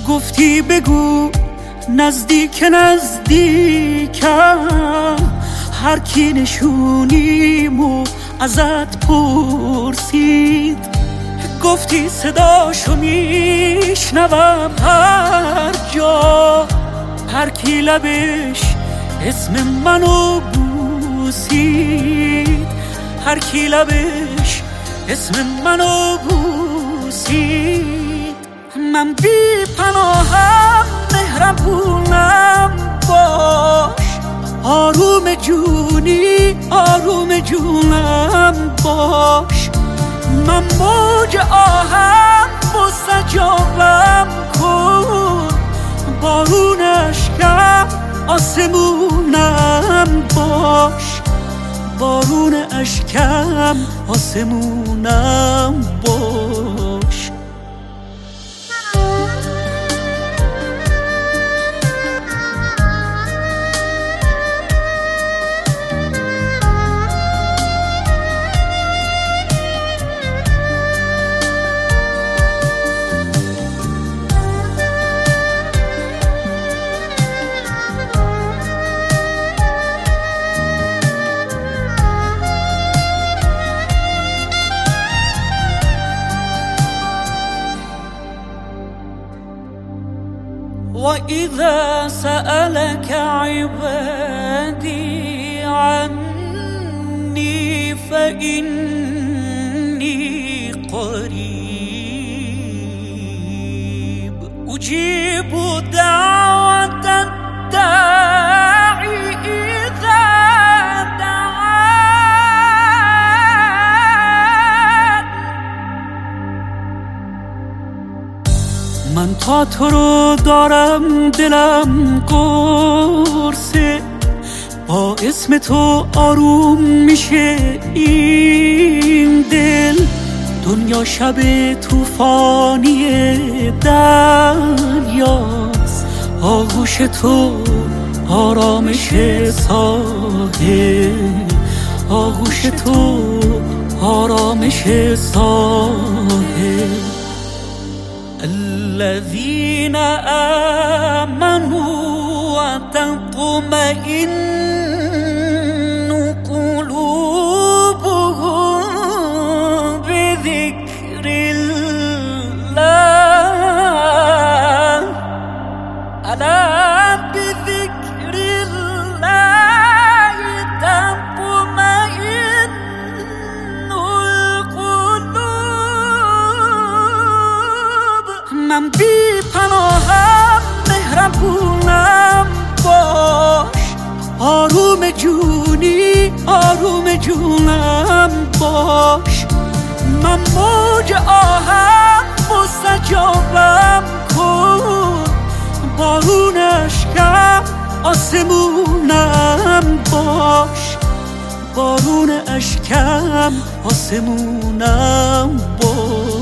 گفتی بگو نزدیک نزدیکم، هر کی نشونیمو ازت پرسید. گفتی صداشو میشنوم هر جا، هر کی لبش اسم منو بوسید، هر کی لبش اسم منو بوسید. من بی پناهم مهربونم باش، آروم جونی آروم جونم باش. من موج آهم مستجابم کن، بارون اشکم آسمونم باش، بارون اشکم آسمونم باش. وإذا سألك عبادي عني فإني قريب أجيب دعوة الداعي إذا دعان. من تا تو رو دارم دلم قرصه، با اسم تو آروم میشه این دل. دنیا شب طوفانی دریاست، آغوش تو آرامش ساحل، آغوش تو آرامش ساحل. الذين آمنوا وتطمئن قلوبهم بذكر الله، ألا بذكر الله تطمئن القلوب. من بی پناهم مهربونم باش، آروم جونی آروم جونم باش. من موج آهم مستجابم کن، بارون اشکم آسمونم باش، بارون اشکم آسمونم باش.